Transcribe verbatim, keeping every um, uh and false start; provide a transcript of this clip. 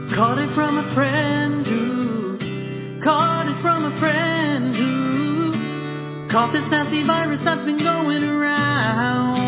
Caught it from a friend who, caught it from a friend who, caught this nasty virus that's been going around.